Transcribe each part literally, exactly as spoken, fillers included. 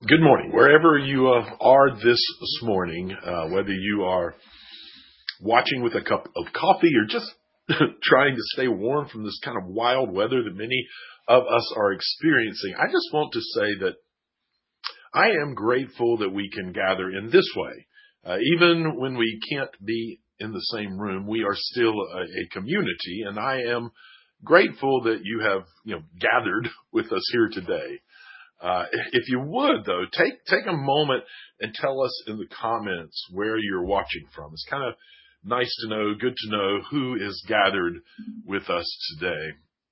Good morning. Wherever you uh, are this morning, uh, whether you are watching with a cup of coffee or just trying to stay warm from this kind of wild weather that many of us are experiencing, I just want to say that I am grateful that we can gather in this way. Uh, even when we can't be in the same room, we are still a, a community, and I am grateful that you have, you know, gathered with us here today. Uh, if you would, though, take take a moment and tell us in the comments where you're watching from. It's kind of nice to know, good to know who is gathered with us today.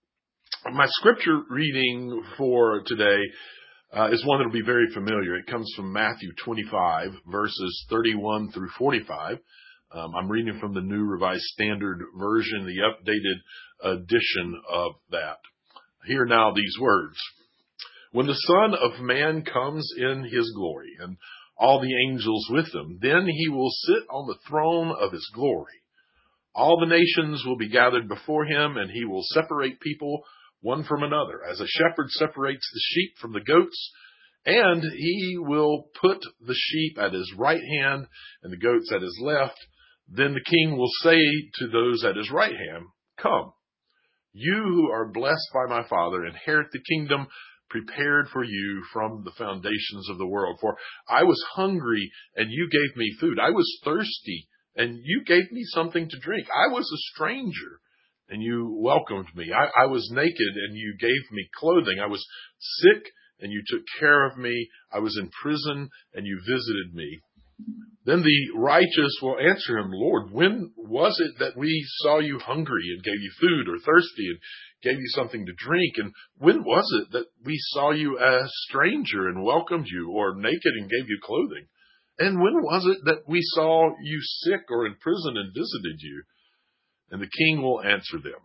My scripture reading for today uh, is one that will be very familiar. It comes from Matthew twenty-five, verses thirty-one through forty-five. Um, I'm reading from the New Revised Standard Version, the updated edition of that. Hear now these words. When the Son of Man comes in his glory, and all the angels with him, then he will sit on the throne of his glory. All the nations will be gathered before him, and he will separate people one from another, as a shepherd separates the sheep from the goats, and he will put the sheep at his right hand and the goats at his left. Then the king will say to those at his right hand, "Come, you who are blessed by my Father, inherit the kingdom prepared for you from the foundations of the world. For I was hungry, and you gave me food. I was thirsty, and you gave me something to drink. I was a stranger, and you welcomed me. I, I was naked, and you gave me clothing. I was sick, and you took care of me. I was in prison, and you visited me." Then the righteous will answer him, "Lord, when was it that we saw you hungry and gave you food, or thirsty and gave you something to drink? And when was it that we saw you a stranger and welcomed you, or naked and gave you clothing? And when was it that we saw you sick or in prison and visited you?" And the king will answer them,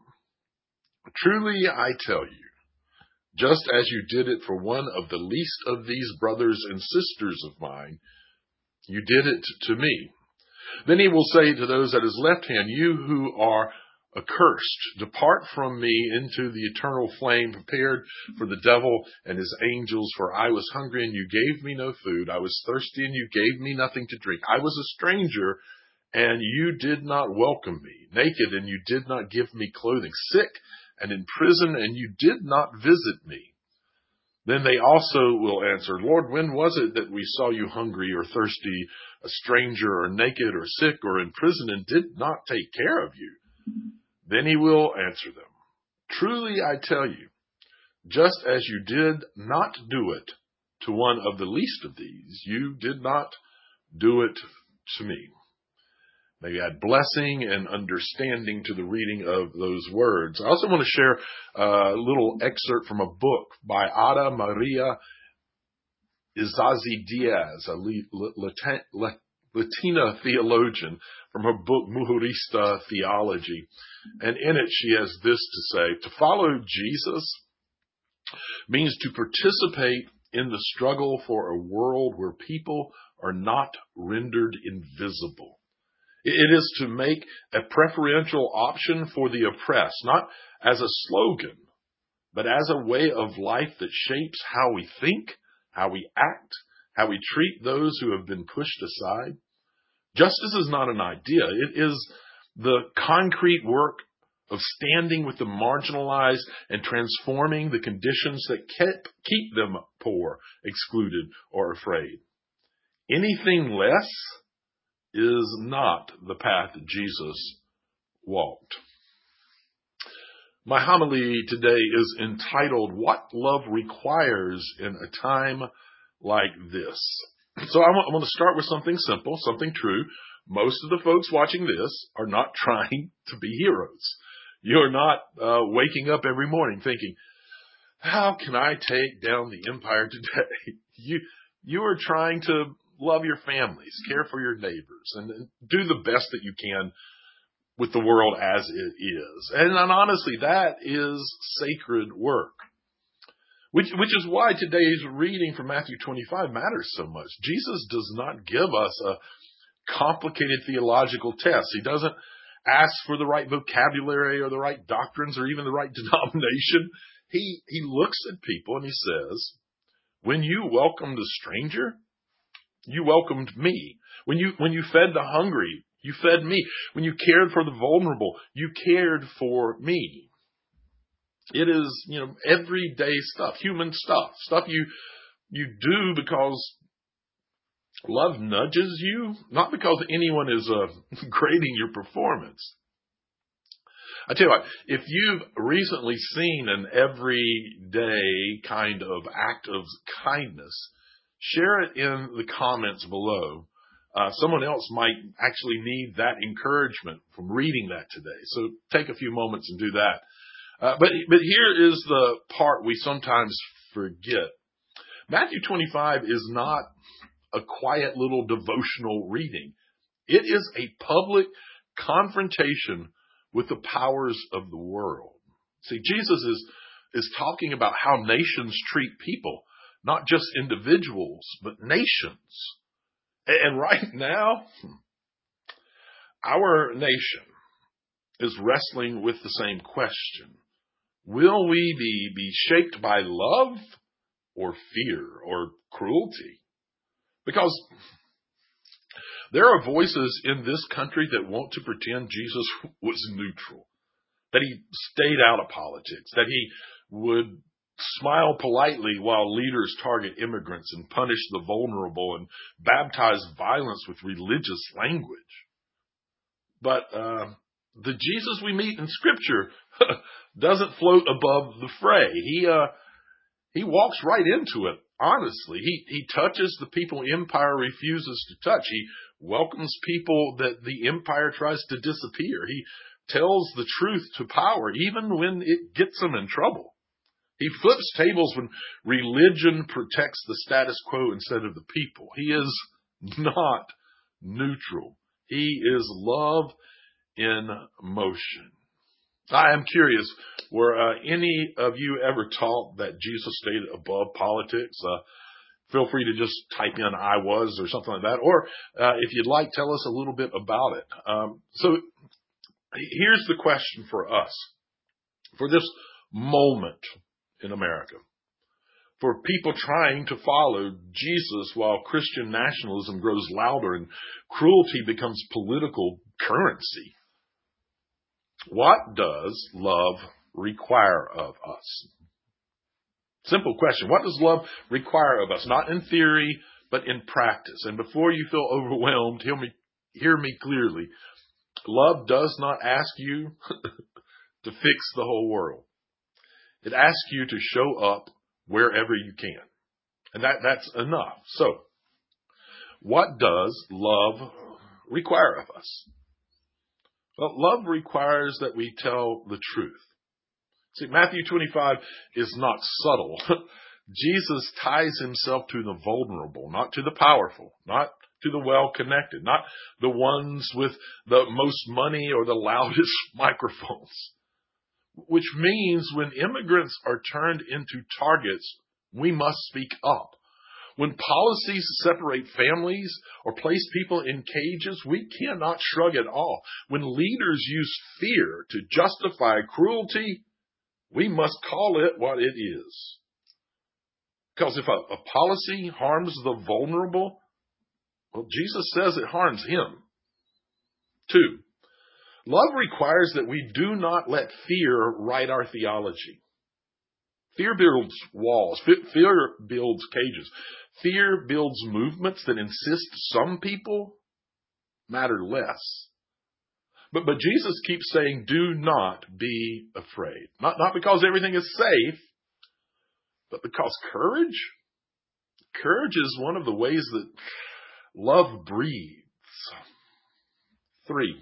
"Truly I tell you, just as you did it for one of the least of these brothers and sisters of mine, you did it to me." Then he will say to those at his left hand, "You who are accursed, depart from me into the eternal flame prepared for the devil and his angels. For I was hungry, and you gave me no food. I was thirsty, and you gave me nothing to drink. I was a stranger, and you did not welcome me. Naked, and you did not give me clothing. Sick and in prison, and you did not visit me." Then they also will answer, "Lord, when was it that we saw you hungry or thirsty, a stranger or naked or sick or in prison, and did not take care of you?" Then he will answer them, "Truly I tell you, just as you did not do it to one of the least of these, you did not do it to me." May you add blessing and understanding to the reading of those words. I also want to share a little excerpt from a book by Ada Maria Izazi Diaz, a Latina theologian, from her book Mujerista Theology. And in it, she has this to say: to follow Jesus means to participate in the struggle for a world where people are not rendered invisible. It is to make a preferential option for the oppressed, not as a slogan, but as a way of life that shapes how we think, how we act, how we treat those who have been pushed aside. Justice is not an idea. It is the concrete work of standing with the marginalized and transforming the conditions that keep them poor, excluded, or afraid. Anything less is not the path that Jesus walked. My homily today is entitled, "What Love Requires in a Time Like This." So I want to start with something simple, something true. Most of the folks watching this are not trying to be heroes. You're not uh, waking up every morning thinking, "How can I take down the empire today?" You, you are trying to love your families, care for your neighbors, and, and do the best that you can with the world as it is. And, and honestly, that is sacred work, which, which is why today's reading from Matthew twenty-five matters so much. Jesus does not give us a complicated theological test. He doesn't ask for the right vocabulary or the right doctrines or even the right denomination. He, he looks at people and he says, When you welcomed a stranger, you welcomed me. When you, when you fed the hungry, you fed me. When you cared for the vulnerable, you cared for me. It is, you know, everyday stuff, human stuff, stuff you, you do because love nudges you, not because anyone is uh, grading your performance. I tell you what, if you've recently seen an everyday kind of act of kindness, share it in the comments below. Uh, someone else might actually need that encouragement from reading that today. So take a few moments and do that. Uh, but, but here is the part we sometimes forget. Matthew twenty-five is not a quiet little devotional reading. It is a public confrontation with the powers of the world. See, Jesus is, is talking about how nations treat people, not just individuals, but nations. And right now, our nation is wrestling with the same question. Will we be, be shaped by love or fear or cruelty? Because there are voices in this country that want to pretend Jesus was neutral, that he stayed out of politics, that he would smile politely while leaders target immigrants and punish the vulnerable and baptize violence with religious language. But uh, the Jesus we meet in Scripture doesn't float above the fray. He uh, he walks right into it. Honestly, he he touches the people empire refuses to touch. He welcomes people that the empire tries to disappear. He tells the truth to power, even when it gets them in trouble. He flips tables when religion protects the status quo instead of the people. He is not neutral. He is love in motion. I am curious, were uh, any of you ever taught that Jesus stayed above politics? Uh, feel free to just type in I was or something like that. Or uh, if you'd like, tell us a little bit about it. Um, so here's the question for us, for this moment in America, for people trying to follow Jesus while Christian nationalism grows louder and cruelty becomes political currency. What does love require of us? Simple question. What does love require of us? Not in theory, but in practice. And before you feel overwhelmed, hear me, hear me clearly. Love does not ask you to fix the whole world. It asks you to show up wherever you can. And that, that's enough. So, what does love require of us? Well, love requires that we tell the truth. See, Matthew twenty-five is not subtle. Jesus ties himself to the vulnerable, not to the powerful, not to the well-connected, not the ones with the most money or the loudest microphones. Which means when immigrants are turned into targets, we must speak up. When policies separate families or place people in cages, we cannot shrug it off. When leaders use fear to justify cruelty, we must call it what it is. Because if a, a policy harms the vulnerable, well, Jesus says it harms him. Two, love requires that we do not let fear write our theology. Fear builds walls. Fear builds cages. Fear builds movements that insist some people matter less. But, but Jesus keeps saying, do not be afraid. Not, not because everything is safe, but because courage, courage is one of the ways that love breathes. Three,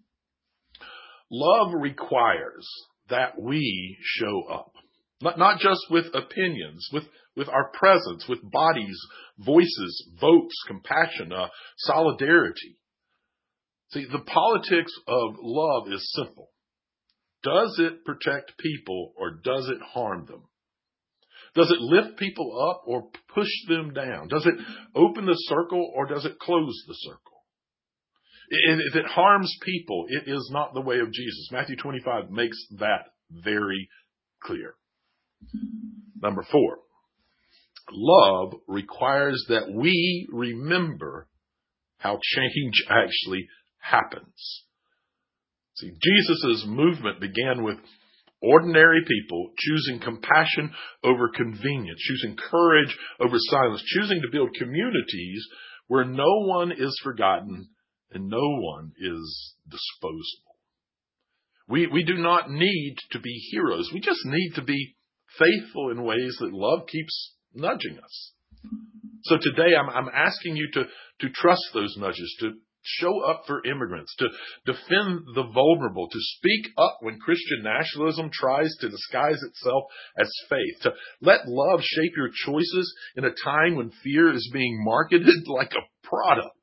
love requires that we show up. Not, not just with opinions, with, with our presence, with bodies, voices, votes, compassion, uh, solidarity. See, the politics of love is simple. Does it protect people or does it harm them? Does it lift people up or push them down? Does it open the circle or does it close the circle? If it harms people, it is not the way of Jesus. Matthew twenty-five makes that very clear. Number four, Love requires that we remember how change actually happens. See, Jesus' movement began with ordinary people choosing compassion over convenience, choosing courage over silence, choosing to build communities where no one is forgotten and no one is disposable. We, we do not need to be heroes. We just need to be faithful in ways that love keeps nudging us. So today I'm, I'm asking you to, to trust those nudges, to show up for immigrants, to defend the vulnerable, to speak up when Christian nationalism tries to disguise itself as faith, to let love shape your choices in a time when fear is being marketed like a product.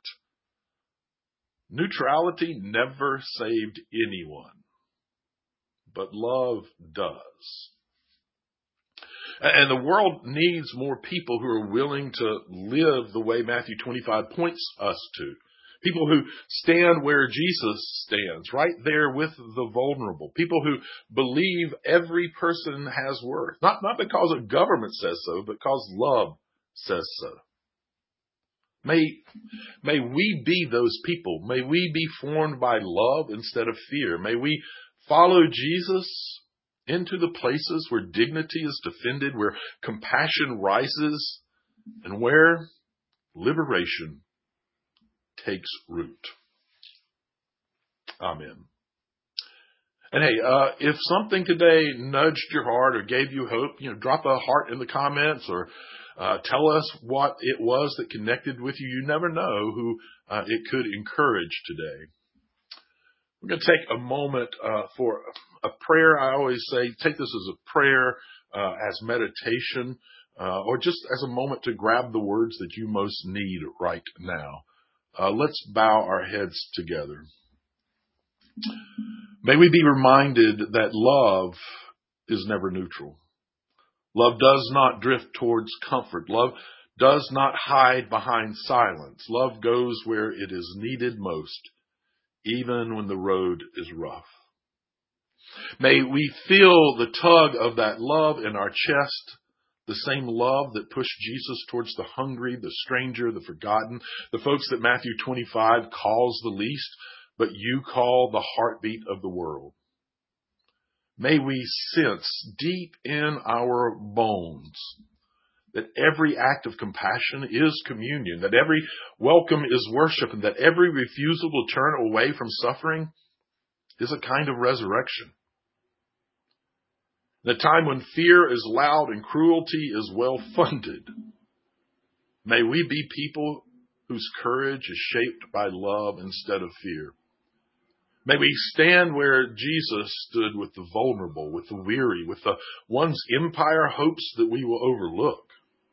Neutrality never saved anyone, but love does. And the world needs more people who are willing to live the way Matthew twenty-five points us to. People who stand where Jesus stands, right there with the vulnerable. People who believe every person has worth. Not, not because a government says so, but because love says so. May, may we be those people. May we be formed by love instead of fear. May we follow Jesus into the places where dignity is defended, where compassion rises, and where liberation takes root. Amen. And hey, uh, if something today nudged your heart or gave you hope, you know, drop a heart in the comments or uh, tell us what it was that connected with you. You never know who uh, it could encourage today. We're going to take a moment uh, for a prayer. I always say take this as a prayer, uh, as meditation, uh, or just as a moment to grab the words that you most need right now. Uh, let's bow our heads together. May we be reminded that love is never neutral. Love does not drift towards comfort. Love does not hide behind silence. Love goes where it is needed most, even when the road is rough. May we feel the tug of that love in our chest, the same love that pushed Jesus towards the hungry, the stranger, the forgotten, the folks that Matthew twenty-five calls the least, but you call the heartbeat of the world. May we sense deep in our bones that every act of compassion is communion, that every welcome is worship, and that every refusal to turn away from suffering is a kind of resurrection. In a time when fear is loud and cruelty is well funded, may we be people whose courage is shaped by love instead of fear. May we stand where Jesus stood with the vulnerable, with the weary, with the one's empire hopes that we will overlook.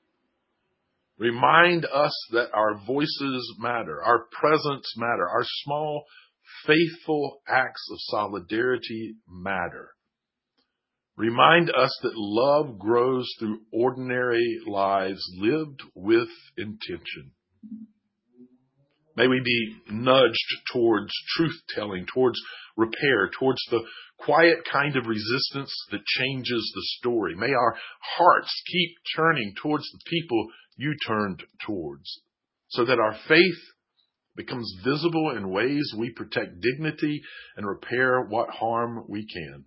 Remind us that our voices matter, our presence matter, our small, faithful acts of solidarity matter. Remind us that love grows through ordinary lives lived with intention. May we be nudged towards truth-telling, towards repair, towards the quiet kind of resistance that changes the story. May our hearts keep turning towards the people you turned towards, so that our faith becomes visible in ways we protect dignity and repair what harm we can.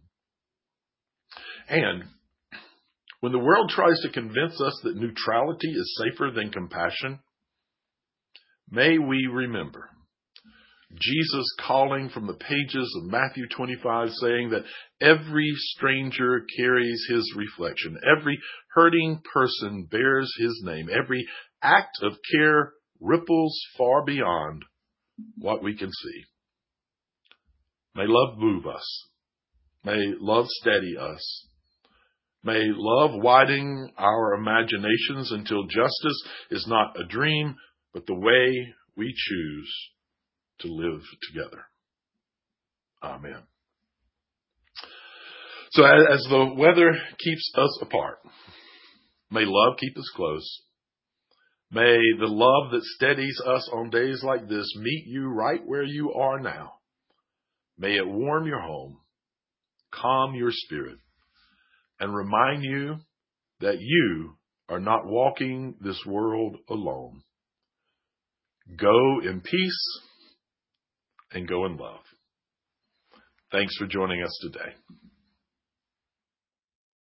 And when the world tries to convince us that neutrality is safer than compassion, may we remember Jesus calling from the pages of Matthew twenty-five, saying that every stranger carries his reflection. Every hurting person bears his name. Every act of care ripples far beyond what we can see. May love move us. May love steady us. May love widen our imaginations until justice is not a dream, but the way we choose to live together. Amen. So as the weather keeps us apart, may love keep us close. May the love that steadies us on days like this meet you right where you are now. May it warm your home, calm your spirit, and remind you that you are not walking this world alone. Go in peace and go in love. Thanks for joining us today.